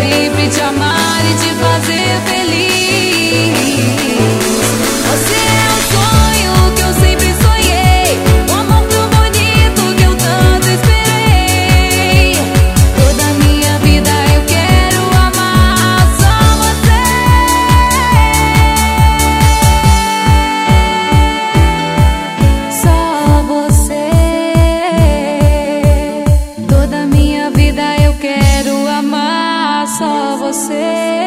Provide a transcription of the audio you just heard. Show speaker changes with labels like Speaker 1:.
Speaker 1: sempre te amar e te fazer feliz. Você é o sonho que eu sempre sonhei, o amor tão bonito que eu tanto esperei. Toda a minha vida eu quero amar só você. Só você. Toda a minha vida eu quero amar só você.